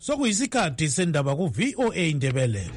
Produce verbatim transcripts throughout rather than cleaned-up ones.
sokuyisikhathi sendaba ku-V O A Ndebele.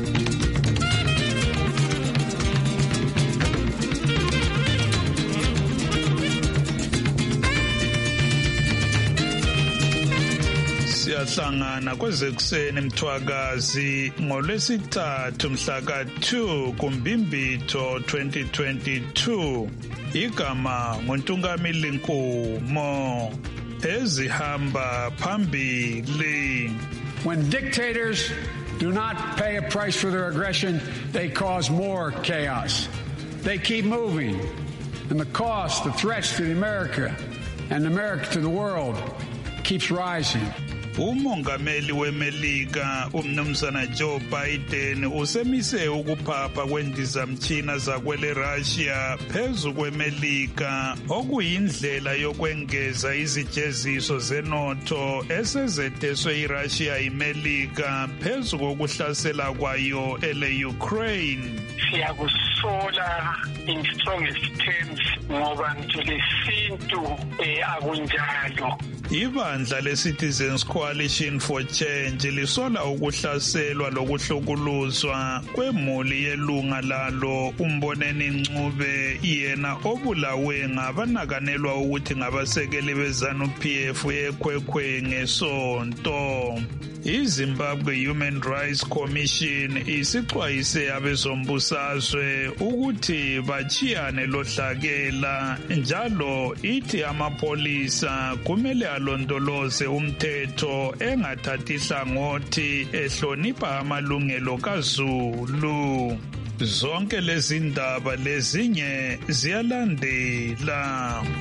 Siyahlangana kwezekuseni mthwakazi ngolwesithathu mhla ka two kuMbimbitho twenty twenty-two. Igama nguNtungamili Nkumo. Ezihamba phambili. When dictators do not pay a price for their aggression, they cause more chaos. They keep moving, and the cost, the threats to America and America to the world keeps rising. Umongameli weMelika umnumzana Joe Biden usemise ukuphapha kwendizamtshina zakwele Russia phezu kweMelika okuyindlela yokwengeza izijeziso zenotho esezetheswe iRussia iMelika phezu kokuhlasela kwayo ele Ukraine. Siyakusola in strongest terms ngoba ngithulesintu akunjalo. Ibandla le-Citizens Coalition for Change lisola ukuhlaselwa lokuhlukuluzwa kwemuli yelunga lalo uMboneni Ncube yena obulawe ngabanakanelwa ukuthi ngabasekeli beZANU-P F eKwekwē ngesonto. iZimbabwe Human Rights Commission isixwayise abezombusazwe ukuthi bachiyane lohlakela njalo ithi amapolisa kumele alondoloze umthetho engathathi hlangothi ehlonipha amalungelo kaZulu. Zonke lezi ndaba lezinye ziyalandela.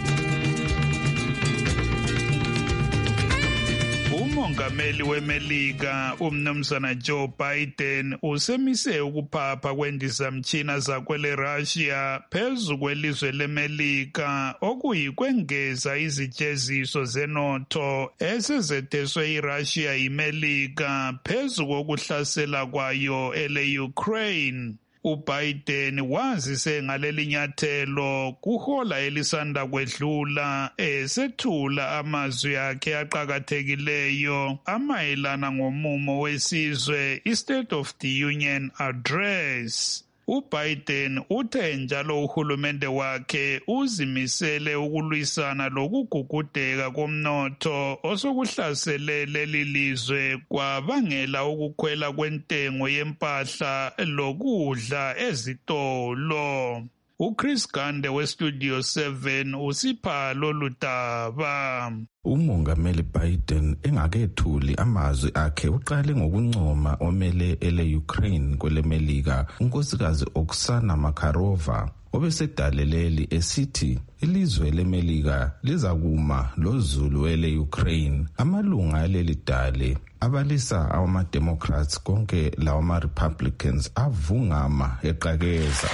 Umongameli weMelika umnumzana Joe Biden usemise ukuphapha kwendizamtshina zakwele Russia phezu kwelizwe leMelika okuyikwengeza izijeziso zenotho esezetheswe iRussia iMelika phezu kokuhlasela kwayo ele Ukraine. uBiden wazise ngaleli nyathelo kuhola elisanda kwedlula esethula amazwi akhe aqhakathekileyo amayelana ngomumo wesizwe iState of the Union Address. uBiden uthe njalo uhulumende wakhe uzimisele ukulwisana lokugugudeka komnotho osokuhlasele leli lizwe kwabangela ukukhwela kwentengo yempahla lokudla ezitolo. uChris Gande weStudio seven usipha lolu daba. Umongameli Biden engakethuli amazwi akhe uqale ngokuncoma omele ele Ukraine kwele Melika unkosikazi Oksana Makarova obesedaleleli esithi ilizwe leMelika lizakuma lozulu ele Ukraine. Amalunga aleli dale abalisa ama Democrats konke lawa ma Republicans avungama eqakeza.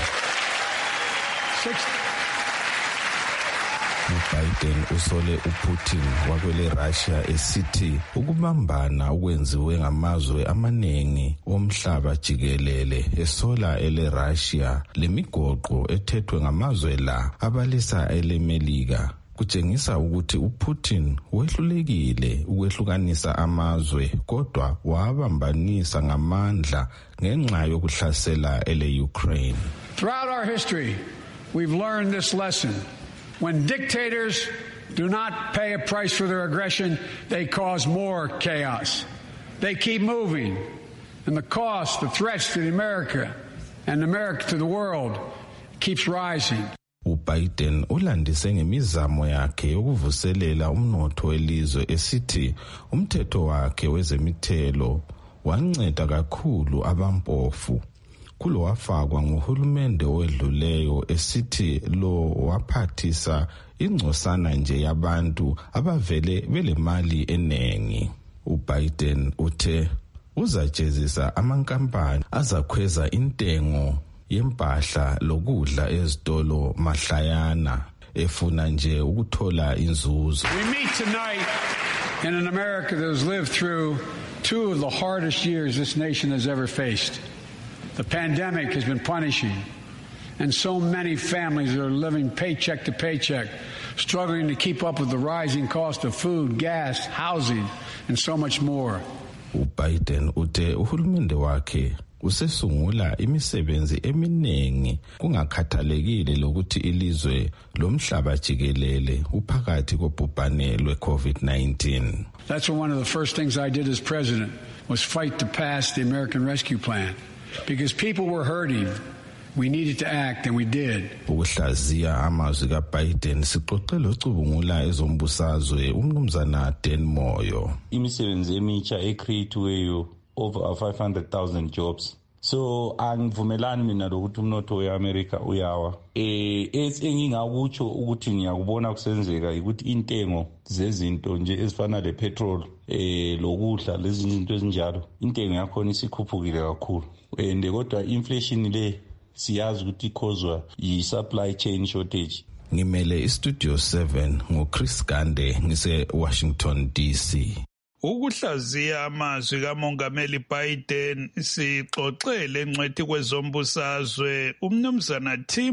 uBiden usole uPutin wakwele Russia esithi ukubambana okwenziwe ngamazwe amaningi omhlaba jikelele esola ele Russia lemigoqo ethethwe ngamazwe la abalisa ele Melika kutshengisa ukuthi uPutin wehlulekile ukwehlukanisa amazwe kodwa wabambanisa ngamandla ngenxa yokuhlasela ele Ukraine. Throughout our history, we've learned this lesson. When dictators do not pay a price for their aggression, they cause more chaos. They keep moving, and the cost, the threats to America and America to the world keeps rising. uBiden ulandise ngemizamo yakhe yokuvuselela umnotho welizwe esithi umthetho wakhe wezemithelo wanceda kakhulu abampofu. Kulo wafakwa nguhulumende owedluleyo esithi lo waphathisa ingcosana nje yabantu abavele belemali enengi. uBiden uthe uzajezisa amankampani azakhweza intengo yempahla lokudla ezitolo mahlayana efuna nje ukuthola inzuzo. We meet tonight in an America that has lived through two of the hardest years this nation has ever faced. The pandemic has been punishing, and so many families are living paycheck to paycheck, struggling to keep up with the rising cost of food, gas, housing, and so much more. uBiden uthe uhulumende wakhe usesungula imisebenzi eminingi kungakhathalekile lokuthi ilizwe lomhlaba jikelele uphakathi kobhubhane lwe-COVID nineteen. That's one of the first things I did as president was fight to pass the American Rescue Plan because people were hurting. We needed to act and we did. Ukuhlaziya amazwi kaBiden sixoxela ocubungula ezombusazwe umnumzana Dan Moyo. Imisebenzi emitsha ecreateweyo over five hundred thousand jobs. So angivumelani mina lokuthi umnotho weAmerica uyawa. Eh engingakutsho ukuthi ngiyakubona kusenzeka ukuthi intengo zezinto nje ezifana lepetrol eh lokudla lezi zinto ezinjalo intengo yakho isikhuphukile kakhulu. And kodwa inflation le siyazi ukuthi ikhozwa yi-supply chain shortage. Ngimele istudio seven ngoChris Gande ngise Washington D C. Ukuhlaziya amazwi kaMongameli Biden sixoxele ngcwethi kwezombusazwe umnumzana Tim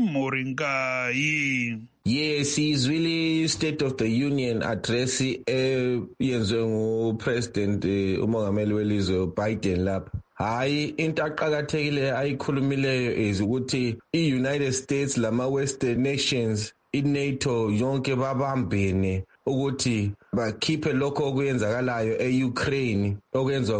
Moringai. Yes, he's really State of the Union address eh yenziwe nguPresident uMongameli welizwe Biden lapha. Hayi into aqhakathekile ayikhulumileyo is ukuthi iUnited States lama Western nations iNATO yonke babambene ukuthi bakhiphe lokho okuyenzakalayo eUkraine okwenzwa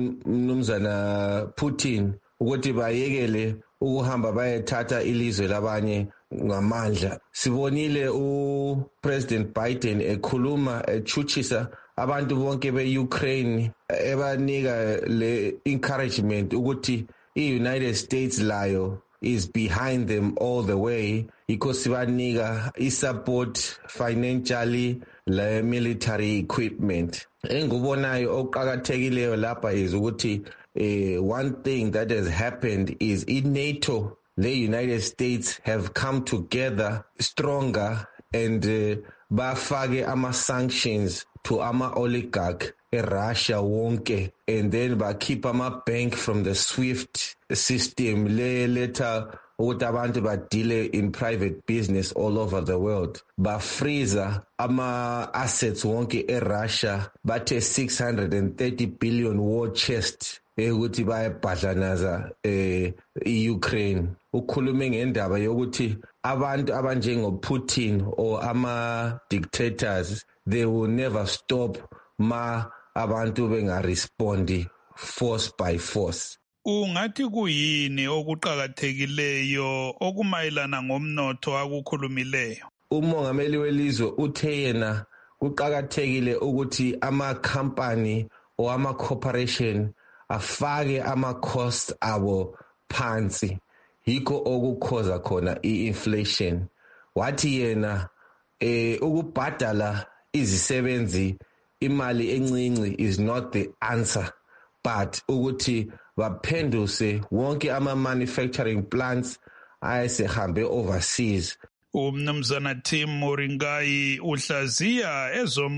ngumnumzana Putin ukuthi bayekele ukuhamba bayethatha ilizwe labanye ngamandla. Sibonile uPresident Biden ekhuluma echuchisa abantu bonke beUkraine ebanika le encouragement ukuthi iUnited States layo is behind them all the way because sibanika isupport financially le military equipment. Engubonayo oqhakathekileyo lapha is ukuthi uh, one thing that has happened is in NATO the United States have come together stronger and uh, bafake ama sanctions to ama oligarch eRussia wonke and then bakhipha ama bank from the SWIFT system le letha ukuthi abantu badile in private business all over the world. Bafreeza ama assets wonke eRussia bathe six hundred thirty billion war chest ukuthi bayabhadlanaza eh iUkraine. Ukhulume ngendaba yokuthi abantu abanjengo Putin or ama dictators they will never stop ma abantu bengarespondi force by force. Ungathi kuyini okuqhakathekileyo okumayelana ngomnotho akukhulumileyo? Umongameli welizwe uthe yena kuqhakathekile ukuthi ama company or ama corporation afake ama costs abo phansi. Yikho okukhoza khona i-inflation. Wathi yena eh ukubhadala izisebenzi imali encinci is not the answer but ukuthi baphenduse wonke ama manufacturing plants ayesehambe overseas. Umnumzana Tim Moringai uhlaziya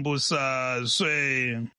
ezombusazwe.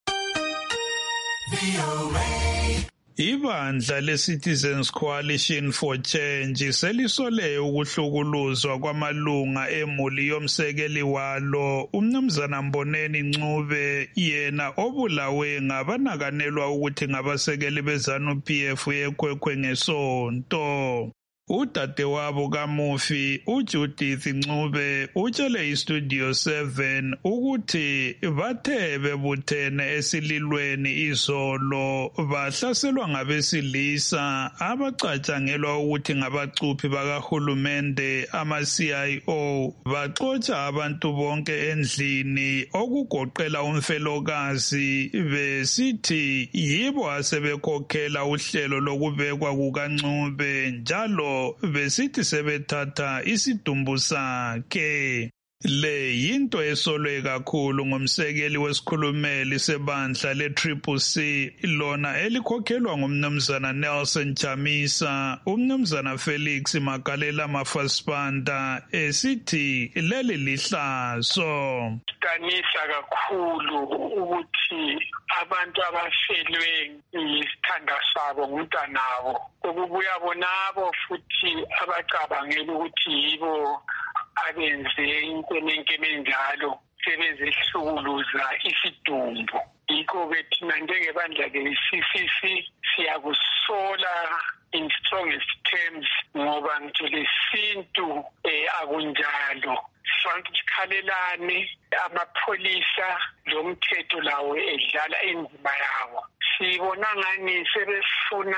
Ibandla le-Citizens Coalition for Change selisole ukuhlukuluzwa kwamalunga emuli yomsekeli walo umnumzana Mboneni Ncube yena obulawe ngabanakanelwa ukuthi ngabasekeli beZANU-P F yekhwekhwe ngesonto. Udadewabo kaMufi uJudith Ncube utshele iStudio seven ukuthi bathe bebuthene esililweni izolo bahlaselwa ngabesilisa abacatshangelwa ukuthi ngabacuphi bakahulumende ama-C I O baxotsha abantu bonke endlini okugoqela umfelokazi besithi yibo asebekhokhela uhlelo lokubekwa kukaNcube njalo besithi sebethatha isidumbu sakhe. Le yinto esolwe kakhulu ngumsekeli wesikhulumeli sebandla le-Triple C lona elikhokhelwa ngumnumzana Nelson Chamisa, umnumzana Felix Magalela Mafasipanda esithi leli lihlazo. Qanisa kakhulu ukuthi abantu abafelwe isithanda sabo ngumntanabo okubuya bonabo futhi abacabangela ukuthi yibo abenze into enenke enjalo sebezihlukuluza isidumbu. yikho-ke thina njengebandla le-C C C siyakusola in strongest terms ngoba ngitsho lesintu eh akunjalo. Sifanele sikhalelane amapholisa lomthetho lawo edlala indima yawo. Sibona ngani sebefuna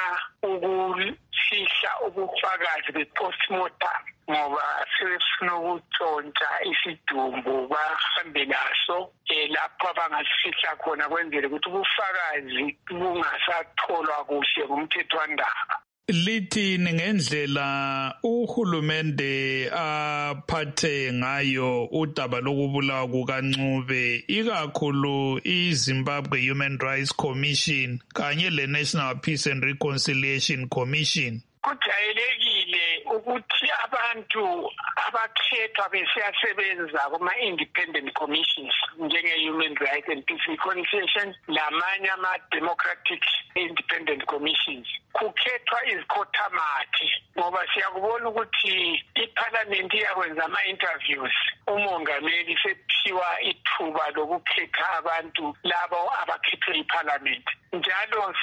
ukufihla ubufakazi be-postmortem ngoba sebefuna ukutshontsha isidumbu bahambe laso lapho abangasifihla khona kwenzele ukuthi ubufakazi bungasatholwa kuhle ngumthethwandaba. Lithini ngendlela uhulumende aphathe ngayo udaba lokubulawa kukaNcube ikakhulu iZimbabwe Human Rights Commission kanye le-National Peace and Reconciliation Commission? Kujayelekile ukuthi abantu abakhethwa besiyasebenza kuma-independent commissions njenge-Human Rights and Peace Reconciliation lamanye ama-democratic independent commissions kukhethwa izikhothamathi ngoba siyakubona ukuthi iphalamenti iyakwenza ama-interviews umongameli sephiwa ithuba lokukhetha abantu labo abakhethwe iphalamenti. Njalo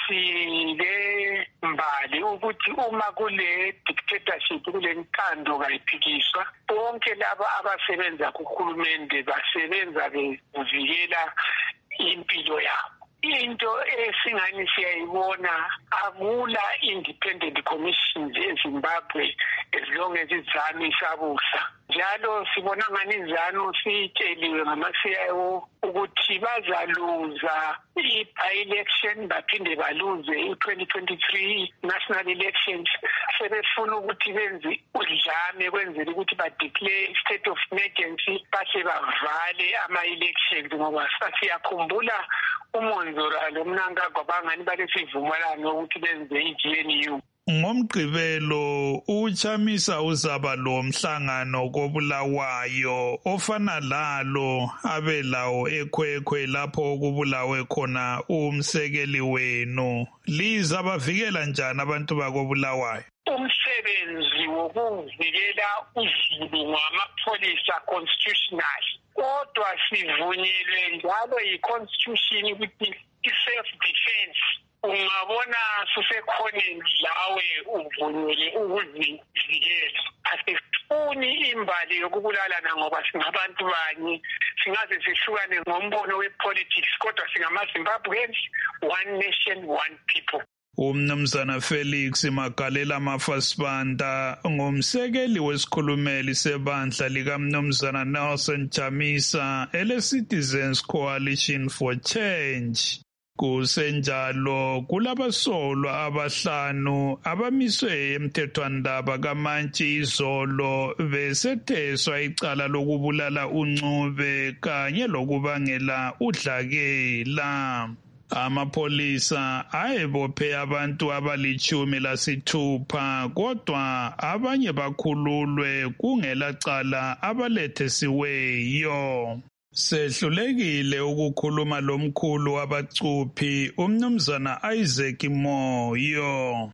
sile mbali ukuthi uma kule dictatorship kule nkando kayiphikiswa bonke laba abasebenza kuhulumende basebenza bevikela impilo yabo. Into esingani siyayibona akula independent commissions eZimbabwe as long as iZANU isabusa. Njalo sibona ngani iZANU sitsheliwe ngama-C I O ukuthi bazaluza i-by-election baphinde baluze i-twenty twenty-three national elections. Sebefuna ukuthi benze udlame kwenzela ukuthi badeclare state of emergency bahle bavale ama-elections ngoba sasiyakhumbula umonzora lo Mnangagwa bangani balesivumelano ukuthi benze i-G N U. Ngomgqibelo uChamisa uzaba lo mhlangano kobulawayo ofana lalo abelawo ekhwekhwe lapho kubulawe khona umsekeli wenu. Liza bavikela njani abantu bakobulawayo? Umsebenzi wokuvikela uzulu ngamapholisa constitutional kodwa sivunyelwe njalo yi-constitution ukuthi i-self defense ungabona susekhoneni lawe uvunyelwe ukuzivikela. Asifuni imbali yokubulalana ngoba singabantu banye singaze sihlukane ngombono we-politics kodwa singama-Zimbabweans, one nation, one people. Umnumzana Felix Magalela Mafasibanda ngumsekeli wesikhulumeli sebandla likaMnumzana Nelson Chamisa ele-Citizens Coalition for Change. Kusenjalo kulabasolwa abahlanu abamiswe emthethwandaba kaMantshi izolo besetheswa icala lokubulala uNcube kanye lokubangela udlakela. Amapholisa ayebophe abantu abalichumi lasithupha kodwa abanye bakhululwe kungela cala abalethesiweyo. Sehlulekile ukukhuluma lomkhulu wabacuphi umnumzana Isaac Moyo.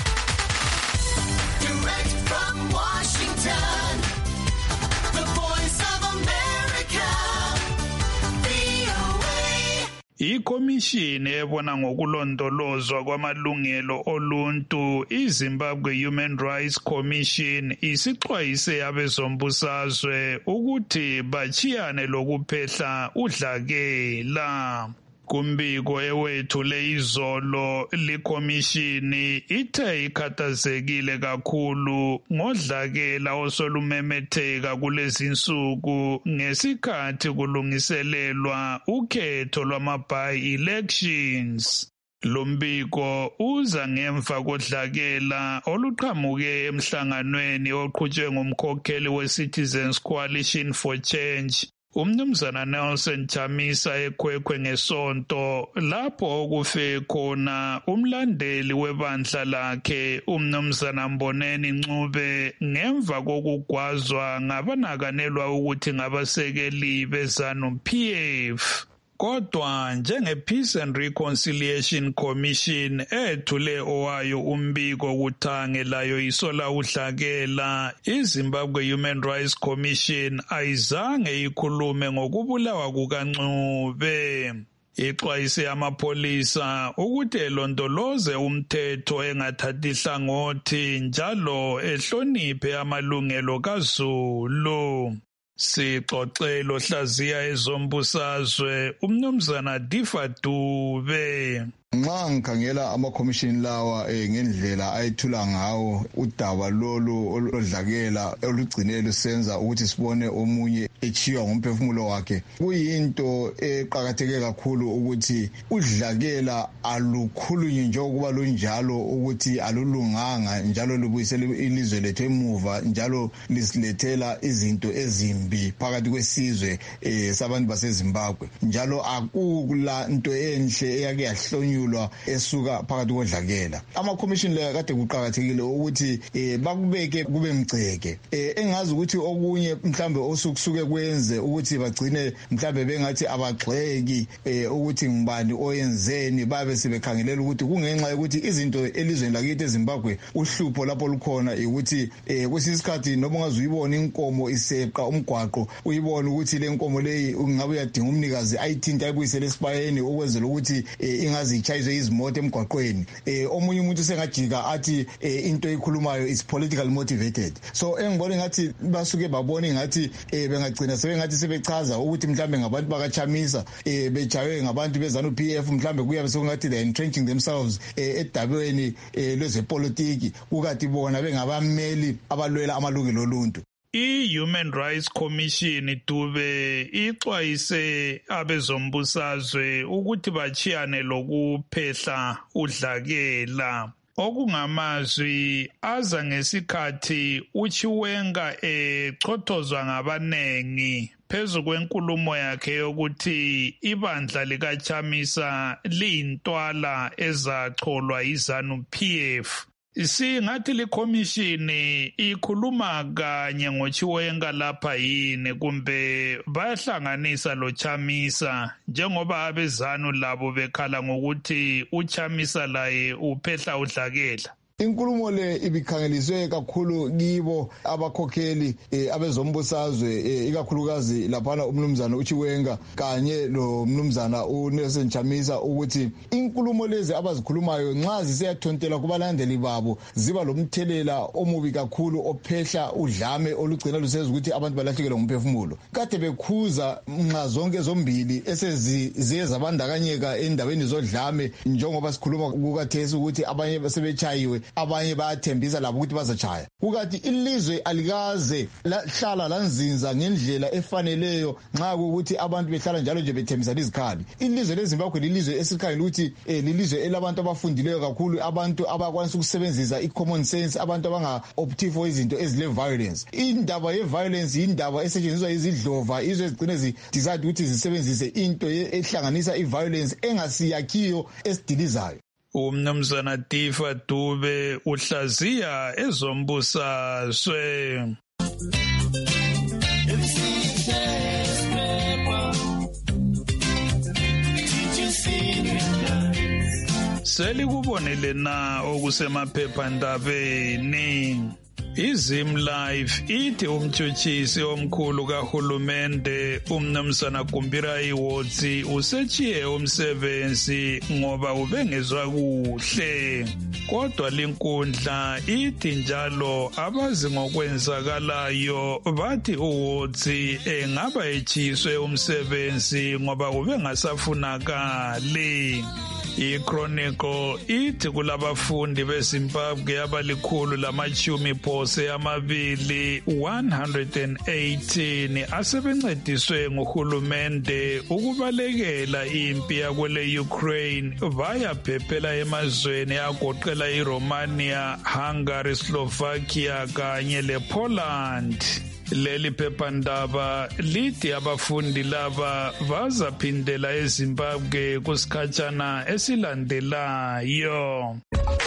Direct from Washington, the Voice of America, V O A. Ikomishini ebona ngokulondolozwa kwamalungelo oluntu iZimbabwe Human Rights Commission isixwayise abezombusazwe ukuthi bachiyane lokuphehla udlakela. Kumbiko ewethule izolo likomishini ithe ikhathazekile kakhulu ngodlakela osolumemetheka kulezinsuku ngesikhathi kulungiselelwa ukhetho lwama-by-elections. Lombiko uza ngemva kodlakela oluqhamuke emhlanganweni oqhutshwe ngumkhokheli we-Citizens Coalition for Change umnumzana Nelson Chamisa ekhwekhwe ngesonto lapho okufe khona umlandeli webandla lakhe umnumzana Mboneni Ncube ngemva kokugwazwa ngabanakanelwa ukuthi ngabasekeli beZANU P F. Kodwa njenge-Peace and Reconciliation Commission ethule owayo umbiko kuthange layo isola udlakela, iZimbabwe Human Rights Commission ayizange ikhulume ngokubulawa kukaNcube. Ixwayise amapholisa ukuthi elondoloze umthetho engathathi hlangothi njalo ehloniphe amalungelo kaZulu. Sixoxelo hlaziya ezombusazwe umnumzana Difa Dube. Nxa ngikhangela ama-commission lawa eh, ngendlela ayethula ngawo udaba lolu oludlakela olugcinele lusenza ukuthi sibone omunye echiywa ngomphefumulo wakhe kuyinto eqhakatheke kakhulu ukuthi udlakela alukhulunywe njengokuba lunjalo ukuthi alulunganga njalo lubuyisela ilizwe lethu emuva njalo lisilethela izinto ezimbi phakathi kwesizwe eh, sabantu baseZimbabwe njalo akula into enhle eyake yahlonywa esuka phakathi kodlakela ama-commission la kade kuqhakathekile ukuthi eh, bakubeke kube mgceke eh, engazi ukuthi okunye mhlambe osukusuke kwenze ukuthi bagcine mhlambe bengathi abagxeki eh, ukuthi ngibani oyenzeni babe sebekhangelela ukuthi kungenxa yokuthi izinto elizweni lakithi eZimbabwe uhlupho lapho lukhona ukuthi eh, kwesisikhathi noma ungazuyibona inkomo iseqa umgwaqo uyibona ukuthi le nkomo leyi ungabe uyadinga umnikazi ayithinta ayibuyisele esibayeni ukwenzela ukuthi eh, ingazi chayizwe izimoto emgwaqweni eh omunye umuntu sengajika athi eh, into ekhulumayo is politically motivated so engibona ngathi basuke babona ngathi eh bengagcina sebengathi sebechaza ukuthi mhlambe ngabantu bakachamisa eh bejawe ngabantu bezanu P F mhlambe kuyabe sokungathi they entrenching themselves eh, edabeni eh, lwezepolitiki ukati bona bengabameli abalwela amalungelo oluntu. I-Human Rights Commission Dube ixwayise abezombusazwe ukuthi bachiyane lokuphehla udlakela. Okungamazwi aza ngesikhathi uChiwenga echothozwa ngabanengi phezu kwenkulumo yakhe yokuthi ibandla likaChamisa liyintwala ezacholwa yiZanu P F. Singathi likhomishini ikhuluma kanye ngoChiwenga lapha yini kumbe bayahlanganisa lo Chamisa njengoba abezanu labo bekhala ngokuthi uChamisa laye uphehla udlakela. Inkulumo le ibikhangeliswe kakhulu kibo abakhokheli eh, abezombusazwe eh, ikakhulukazi laphana umnumzana uChiwenga kanye lo mnumzana uNelson Chamisa ukuthi inkulumo lezi abazikhulumayo nxa ziseyathontela kubalandeli babo ziba lomthelela omubi kakhulu ophehla udlame olugcina lusenza ukuthi abantu balahlekelwe ngumphefumulo. Kade bekhuza nxa zonke zombili eseziye zabandakanyeka endabeni zodlame njengoba sikhuluma kukathesi ukuthi abanye basebechayiwe abanye bayathembisa labo ukuthi bazachaya ukati ilizwe alikaze lahlala lanzinza ngendlela efaneleyo nxa ukuthi abantu behlala njalo nje bethembisa izikhali. Ilizwe leZimbabwe lilizwe esikhangela ukuthi eh, lilizwe elabantu abafundileyo kakhulu abantu abakwanisa ukusebenzisa i-common sense abantu abanga optive for izinto ezile violence. Indaba ye violence indaba esetshenziswa izidlova izwe zigcine zi decide ukuthi zisebenzise into ehlanganisa i-violence engasiyakhiyo esidilizayo. Umnumzana Difa Dube uhlaziya ezombusazwe. Selikubonele na okusemaphephandabeni. iZim Life ithi umtshutshisi omkhulu kahulumende umnumzana Gumbira Iwotsi usechiye umsebenzi ngoba ubengezwa kuhle. Kodwa linkundla ithi njalo abazi ngokwenzakalayo bathi uWotsi engaba echiswe umsebenzi ngoba ubengasafunakali. I-Chronicle ithi kulabafundi beZimbabwe abalikhulu lamachumi phose amabili one hundred eighteen asebencediswe nguhulumende ukubalekela impi yakwele Ukraine bayaphephela emazweni agoqela iRomania, Hungary, Slovakia kanye lePoland. Leli phephandaba lithi abafundi laba bazaphindela eZimbabwe kusikhatshana esilandelayo.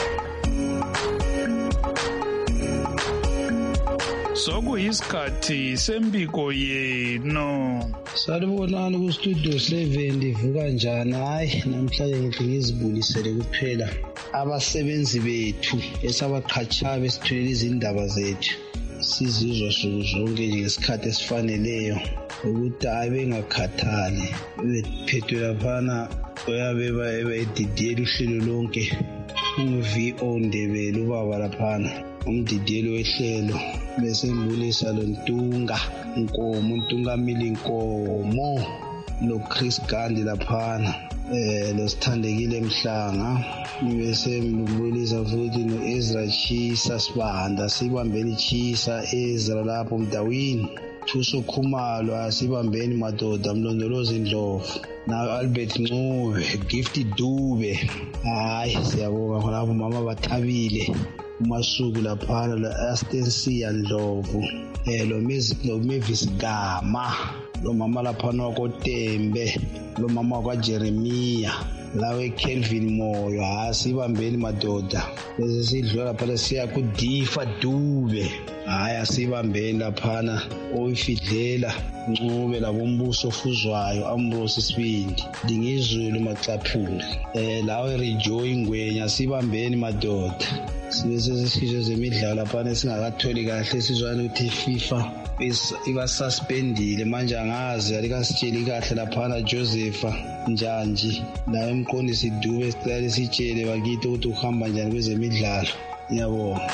Sokuyisikhathi sembiko yenu. Salibonani ku studio seven ivuka njani? Hayi namhlanje ngithi ngizibulisele kuphela abasebenzi bethu esabaqhatsha besithwele izindaba zethu. sizizwa suku zonke nje ngesikhathi esifaneleyo ukuthi hayi bengakhathali bephethwe laphana oyabeba ebedidiyela uhlelo lonke u-V O Ndebele ubaba laphana umdidiyelo wehlelo bese mbulisa lo Ntunga Nkomo Ntungamili Nkomo lo Chris Gandhi laphana eh lo Sithandekile Mhlanga bese mbulisa futhi no Ezra Chisa Sibanda sibambeni Chisa Ezra lapho Mdawini Thuso Khumalo asibambeni madoda Mlondolozi Ndlovu na Albert Ncube Gift Dube hayi siyabonga lapho mama bathabile umasuku laphana la Astensia Ndlovu eh lo Mavis lo Mavis Gama lo mama laphana koTembe lo mama kwa Jeremia lawe Kelvin Moyo asibambeni madoda bese sidlula lapha siya ku Difa Dube hayi asibambeni laphana oyifidlela Ncube labombuso ofuzwayo Ambrose Sibindi Dingizulu Maxaphula eh lawe Rejoy Ngwenya asibambeni madoda sibese sisizwe zemidlalo lapha esingakatholi kahle sizwana ukuthi FIFA iba suspendile manje angazi alikasitsheli kahle laphana Josepha Njanji la emqondisi Dube sicela sitshele bakithi ukuthi uhamba njani kwezemidlalo ngiyabonga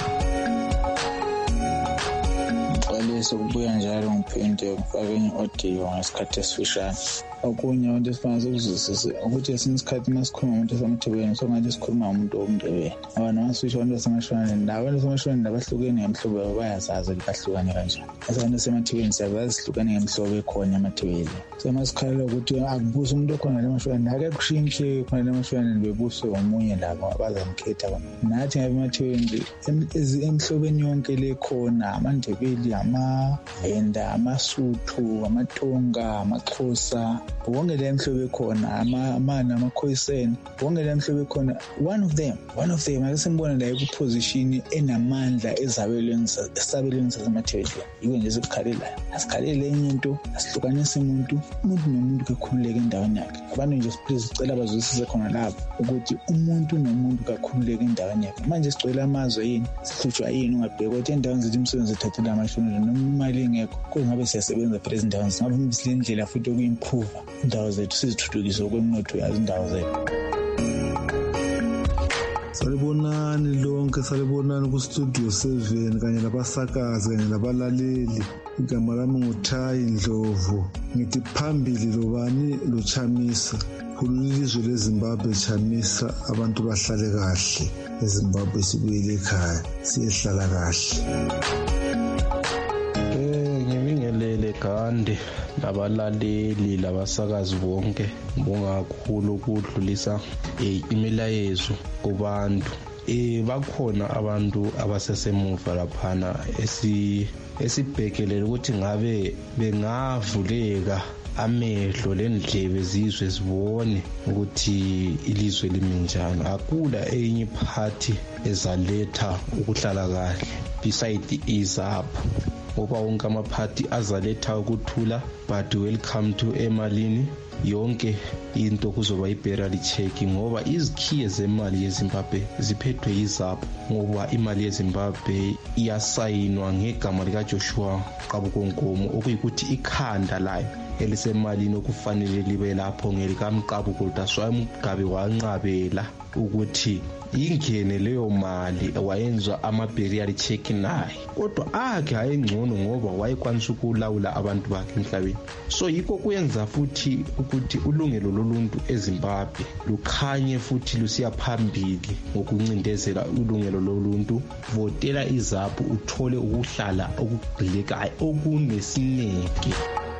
Xolisa ukubuya njalo ngiphinde ngifake i-audio ngesikhathi esifishane okunye abantu esifanele ukuzwisise ukuthi esinye isikhathi masikhuluma umuntu esamthebeni sokungathi sikhuluma umuntu womndebeni abantu masisho abantu basemashoneni abantu basemashoneni abahlukene ngemhlobo yabo bayazazi ukuthi bahlukane kanjani abantu basemathebeni siyazazi sihlukane ngemhlobo ekhona emathebeni semasikhalela ukuthi akubusa umuntu okhona lemashoneni ake kushintshe khona lemashoneni bebuswe omunye labo abazamkhetha nathi ngemathebeni emhlobeni yonke lekhona amandebeli amavenda amasuthu amatonga amaxhosa bonke le mhlobo ekhona amana amakhoyiseni bonke le mhlobo ekhona one of them one of them akasimbona la ekuposition enamandla ezabelweni esabelweni sasemathebeni yiwe nje sikhalela asikhalele enye into asihlukanise umuntu umuntu nomuntu kakhululeke endaweni yakhe abantu nje please sicela bazwisise khona lapho ukuthi umuntu nomuntu kakhululeke endaweni yakhe manje sicela amazwe yini sihlutshwa yini ungabheka ukuthi endaweni zethu umsebenzi ethathela amashoni noma imali engekho kungabe siyasebenza phela endaweni singabe imindlela futhi okuyimprove indawo zethu sizithuthukise kwemnotho yazo indawo zethu. Salibonani lonke salibonani ku studio seven kanye labasakazi kanye labalaleli igama lami nguThayi Ndlovu ngithi phambili lobani lo Chamisa kulilizwe leZimbabwe Chamisa abantu bahlale kahle eZimbabwe sibuyele ekhaya siyehlala kahle. Gandhi labalaleli labasakazi bonke ngibonga kakhulu ukudlulisa imilayezo kubantu eh bakhona abantu abasesemuva laphana esi esibhekelele ukuthi ngabe bengavuleka amehlo lendlebe zizwe zibone ukuthi ilizwe limi njani akula enye party ezaletha ukuhlala kahle beside izapho ngoba wonke amaphathi azaletha ukuthula but welcome to emalini yonke into kuzoba i-barrel check ngoba izikhiye zemali yeZimbabwe ziphethwe yizapho ngoba imali yeZimbabwe iyasayinwa ngegama lika Joshua Qabuko Nkomo okuyikuthi ikhanda layo elisemalini okufanele libe lapho ngelikamqabuko daswa umgabe wanqabela ukuthi ingene leyo mali wayenza ama-barrier check naye kodwa akhe ayengcono ngoba wayekwanisa ukulawula abantu bakhe emhlabeni so yikho kuyenza futhi ukuthi ulungelo loluntu eZimbabwe lukhanye futhi lusiya phambili ngokuncindezela ulungelo loluntu votela izapho uthole ukuhlala okugqilekayo okunesineke.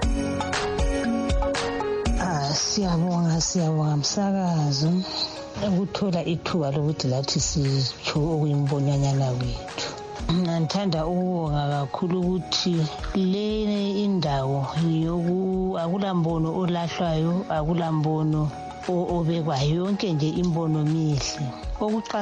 Ah siyabonga siyabonga msakazo ukuthola ithuba lokuthi lathi sitsho okuyimbonyanyana kwethu. Ngithanda ukubonga kakhulu ukuthi le indawo yoku akulambono olahlwayo akulambono obekwayo yonke nje imbono mihle.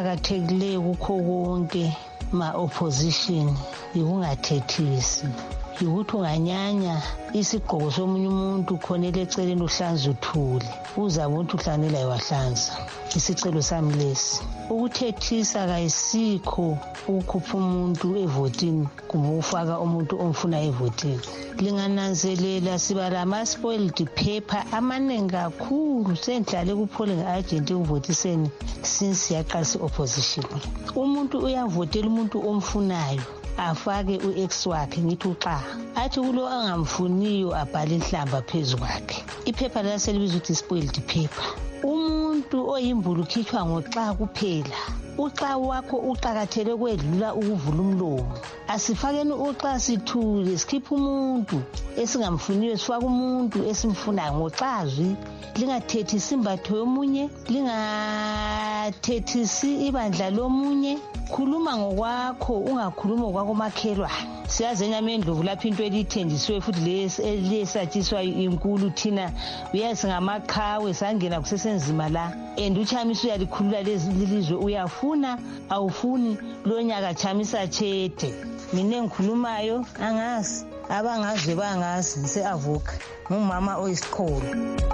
Okuqhakathekileyo kukho konke ma opposition ikungathethisi ukuthi unganyanya isigqoko somunye umuntu khonele eceleni uhlanza uthule uzabe umuntu uhlanela wahlanza. Isicelo sami lesi ukuthethisa kayisikho ukukhupha umuntu evotini kumbe ufaka umuntu omfuna evotini. Lingananzelela siba lama spoiled paper amaningi kakhulu sendlale ku polling agent ukuvotiseni since yaqalisa opposition. Umuntu uyavotela umuntu omfunayo afake u-ex wakhe ngithi uxa athi kulo angamfuniyo abhale inhlamba phezulu kwakhe. Iphepha laselibizwa ukuthi spoiled paper. Umuntu oyimbulu ukhitshwa ngoxa kuphela. Uxa wakho uqakathele kwedlula ukuvula umlomo. Asifakeni uxa sithule sikhipha umuntu esingamfuniyo sifaka umuntu esimfunayo ngoxazwi. Lingathethisi imbatho yomunye, lingathethisi ibandla lomunye. Khuluma ngokwakho ungakhuluma ngokwakho makhelwane. Siyazi enyama endlovu lapho into elithenjisiwe futhi lesatshiswa inkulu thina uyazi ngamaqhawe sangena kusesenzima la and uchamisa uyalikhulula lelizwe uyafuna awufuni lo nyaka chamisa chethe. Mina engikhulumayo angazi abangaze bangazi ngiseavuka ngumama oyisiqholo.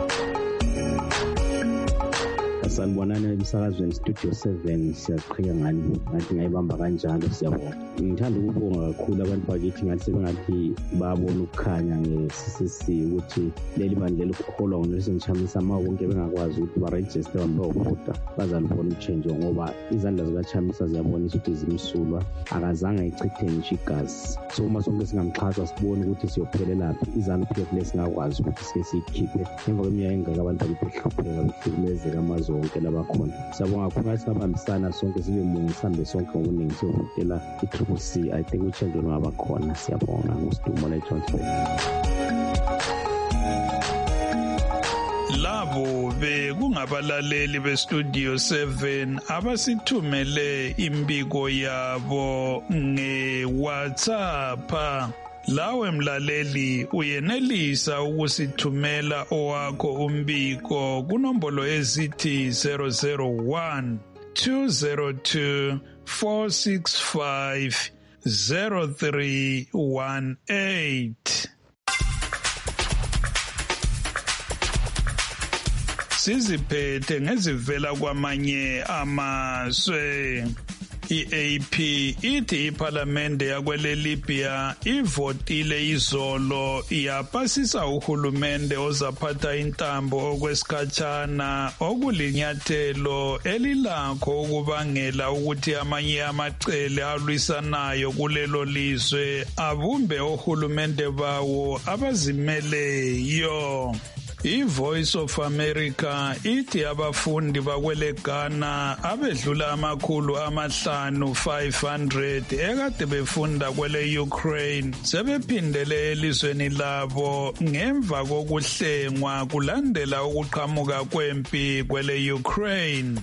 Sanibonana emsakazweni Studio seven siyaqhenya ngani ngathi ngayibamba kanjalo siyabonga. Ngithanda ukubonga kakhulu abantu bakithi ngathi sebengathi babona ukukhanya nge-C C C ukuthi leli bandla lokukholwa ngoNelson Chamisa ma bonke bengakwazi ukuthi baregister bavota bazalubona utshenjo ngoba izandla zikaChamisa ziyabonisa ukuthi zimsulwa akazange ichithe ngisho igazi. So uma sonke singamxhasa sibone ukuthi siyophelelaphi izanu P F lesingakwazi ukuthi sike siyikhiphe emva kweminyaka engaka abantu bakithi behlupheka behlukumezeka amazwe wonke labakhona. Siyabonga kakhulu singabambisana sonke sibe munye sihambe sonke ngobuningi siyovotela i-Triple C. I think utshenjo lungabakhona. Siyabonga nguSidumo leJohnsburg. Labo bekungabalaleli beStudio seven abasithumele imbiko yabo nge-WhatsApp. Lawe mlaleli uyenelisa ukusithumela owakho umbiko kunombolo ezithi zero zero one two zero two four six five zero three one eight. Siziphethe ngezivela kwamanye amazwe. I-A P ithi iPhalamende yakwele-Libya ivotile izolo yapasisa uhulumende ozaphatha intambo okwesikhatshana okulinyathelo elilakho ukubangela ukuthi amanye amacele alwisanayo kulelo lizwe abumbe ohulumende bawo abazimeleyo. I-Voice of America ithi abafundi bakwele Ghana abedlula amakhulu amahlanu five hundred ekade befunda kwele Ukraine sebephindele elizweni labo ngemva kokuhlengwa kulandela ukuqhamuka kwempi kwele Ukraine.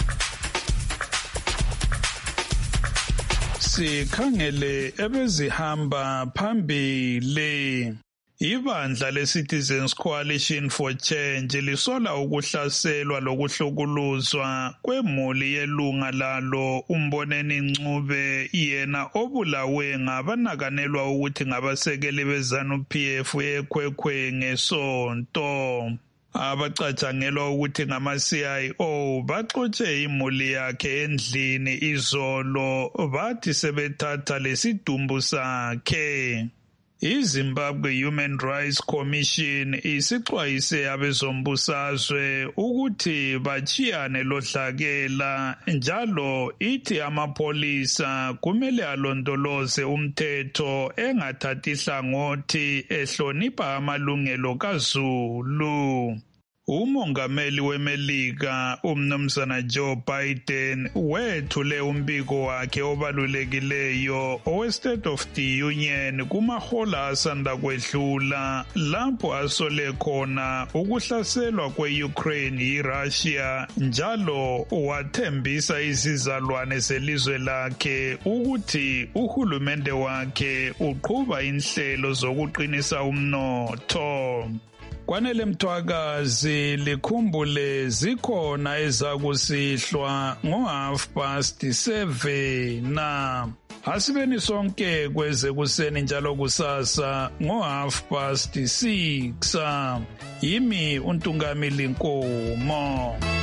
Sikhangele ebezihamba phambili. Ibandla le-Citizens Coalition for Change lisola ukuhlaselwa lokuhlukuluzwa kwemuli yelunga lalo uMboneni Ncube yena obulawe ngabanakanelwa ukuthi ngabasekeli beZanu P F eKwekweng ngeSonto. Abacatshangelwa ukuthi ngama-C I O baxotshe imuli yakhe endlini izolo bathi sebethatha lesidumbu sakhe. iZimbabwe Human Rights Commission isixwayise abezombusazwe ukuthi bachiyane lodlakela njalo ithi amapolisa kumele alondoloze umthetho engathathi hlangothi ehlonipha amalungelo kaZulu. Umongameli weMelika umnumzana Joe Biden wethule umbiko wakhe obalulekileyo owe-State of the Union kumahola asanda kwedlula lapho asole khona ukuhlaselwa kwe-Ukraine yiRussia njalo wathembisa izizalwane zelizwe lakhe ukuthi uhulumende wakhe uqhuba inhlelo zokuqinisa umnotho. Kwanele mthwakazi likhumbule zikhona ezakusihlwa ngo half past seven na Asibeni sonke kweze kuseni njalo kusasa ngo half past six. Yimi uNtungamili Nkomo.